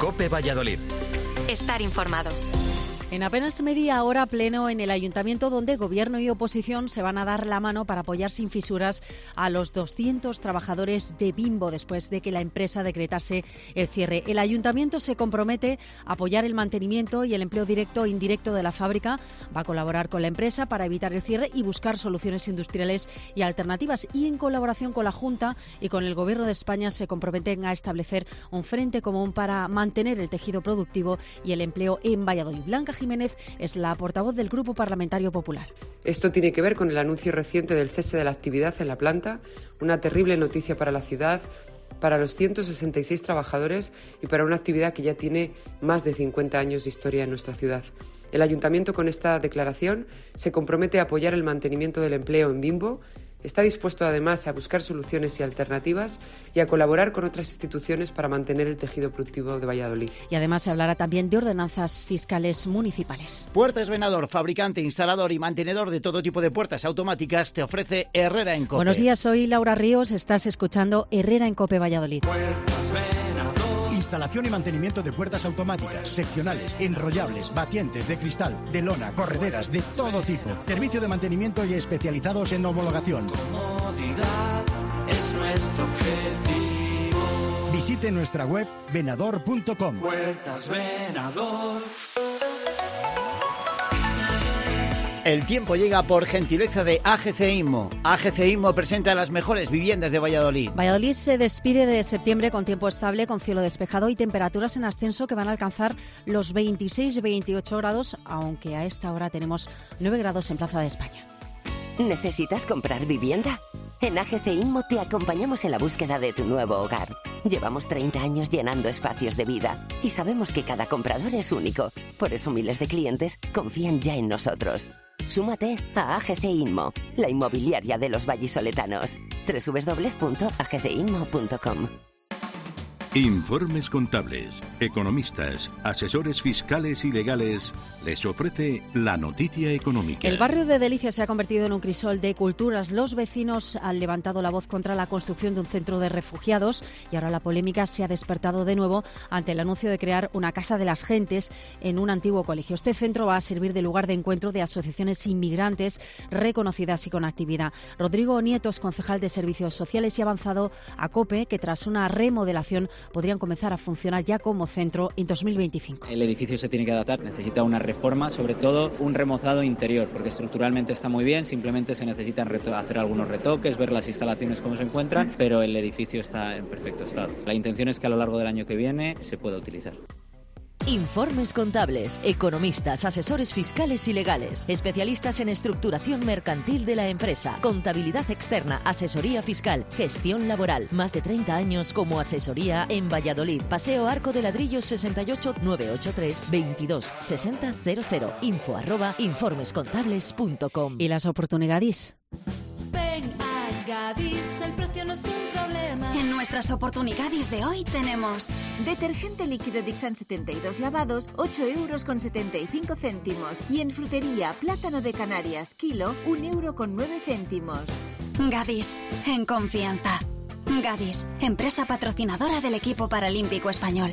COPE Valladolid. Estar informado. En apenas media hora, pleno en el Ayuntamiento, donde Gobierno y oposición se van a dar la mano para apoyar sin fisuras a los 200 trabajadores de Bimbo después de que la empresa decretase el cierre. El Ayuntamiento se compromete a apoyar el mantenimiento y el empleo directo e indirecto de la fábrica. Va a colaborar con la empresa para evitar el cierre y buscar soluciones industriales y alternativas. Y en colaboración con la Junta y con el Gobierno de España se comprometen a establecer un frente común para mantener el tejido productivo y el empleo en Valladolid. Blanca Jiménez es la portavoz del Grupo Parlamentario Popular. Esto tiene que ver con el anuncio reciente del cese de la actividad en la planta, una terrible noticia para la ciudad, para los 166 trabajadores y para una actividad que ya tiene más de 50 años de historia en nuestra ciudad. El Ayuntamiento, con esta declaración, se compromete a apoyar el mantenimiento del empleo en Bimbo. Está dispuesto además a buscar soluciones y alternativas y a colaborar con otras instituciones para mantener el tejido productivo de Valladolid. Y además se hablará también de ordenanzas fiscales municipales. Puertas Venador, fabricante, instalador y mantenedor de todo tipo de puertas automáticas, te ofrece Herrera en COPE. Buenos días, soy Laura Ríos, estás escuchando Herrera en COPE Valladolid. Instalación y mantenimiento de puertas automáticas, seccionales, enrollables, batientes de cristal, de lona, correderas, de todo tipo. Servicio de mantenimiento y especializados en homologación. Comodidad es nuestro objetivo. Visite nuestra web venador.com. Puertas Venador. El tiempo llega por gentileza de AGC Inmo. AGC Inmo presenta las mejores viviendas de Valladolid. Valladolid se despide de septiembre con tiempo estable, con cielo despejado y temperaturas en ascenso que van a alcanzar los 26-28 grados, aunque a esta hora tenemos 9 grados en Plaza de España. ¿Necesitas comprar vivienda? En AGC Inmo te acompañamos en la búsqueda de tu nuevo hogar. Llevamos 30 años llenando espacios de vida y sabemos que cada comprador es único. Por eso miles de clientes confían ya en nosotros. Súmate a AGC Inmo, la inmobiliaria de los vallisoletanos. www.agcinmo.com. Informes contables, economistas, asesores fiscales y legales les ofrece la noticia económica. El barrio de Delicias se ha convertido en un crisol de culturas. Los vecinos han levantado la voz contra la construcción de un centro de refugiados y ahora la polémica se ha despertado de nuevo ante el anuncio de crear una casa de las gentes en un antiguo colegio. Este centro va a servir de lugar de encuentro de asociaciones inmigrantes reconocidas y con actividad. Rodrigo Nietos, concejal de Servicios Sociales, y ha avanzado a COPE que tras una remodelación podrían comenzar a funcionar ya como centro en 2025. El edificio se tiene que adaptar, necesita una reforma, sobre todo un remozado interior, porque estructuralmente está muy bien, simplemente se necesitan hacer algunos retoques, ver las instalaciones cómo se encuentran, pero el edificio está en perfecto estado. La intención es que a lo largo del año que viene se pueda utilizar. Informes contables, economistas, asesores fiscales y legales, especialistas en estructuración mercantil de la empresa, contabilidad externa, asesoría fiscal, gestión laboral. Más de 30 años como asesoría en Valladolid. Paseo Arco de Ladrillos 68 983 22 60 00. info@informescontables.com. Y las oportunidades. Ven a Gadis, el precio no es un problema. En nuestras oportunidades de hoy tenemos detergente líquido Dixan 72 lavados, 8,75 €. Y en frutería, plátano de Canarias, kilo, 1,09 €. Gadis, en confianza. Gadis, empresa patrocinadora del equipo paralímpico español.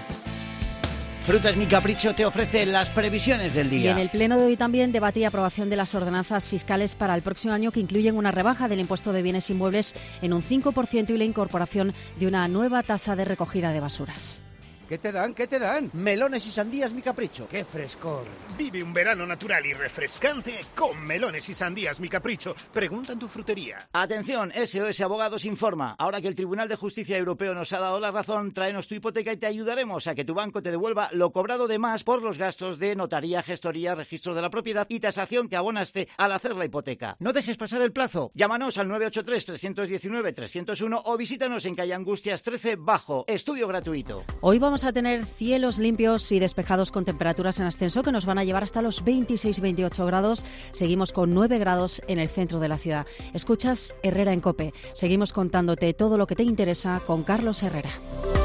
Frutas Mi Capricho te ofrece las previsiones del día. Y en el pleno de hoy también debate y aprobación de las ordenanzas fiscales para el próximo año que incluyen una rebaja del impuesto de bienes inmuebles en un 5% y la incorporación de una nueva tasa de recogida de basuras. ¿Qué te dan? ¿Qué te dan? Melones y sandías Mi Capricho. ¡Qué frescor! Vive un verano natural y refrescante con melones y sandías Mi Capricho. Pregunta en tu frutería. Atención, SOS Abogados informa. Ahora que el Tribunal de Justicia Europeo nos ha dado la razón, tráenos tu hipoteca y te ayudaremos a que tu banco te devuelva lo cobrado de más por los gastos de notaría, gestoría, registro de la propiedad y tasación que abonaste al hacer la hipoteca. No dejes pasar el plazo. Llámanos al 983-319-301 o visítanos en calle Angustias 13 Bajo. Estudio gratuito. Hoy vamos a tener cielos limpios y despejados con temperaturas en ascenso que nos van a llevar hasta los 26-28 grados. Seguimos con 9 grados en el centro de la ciudad. Escuchas Herrera en COPE. Seguimos contándote todo lo que te interesa con Carlos Herrera.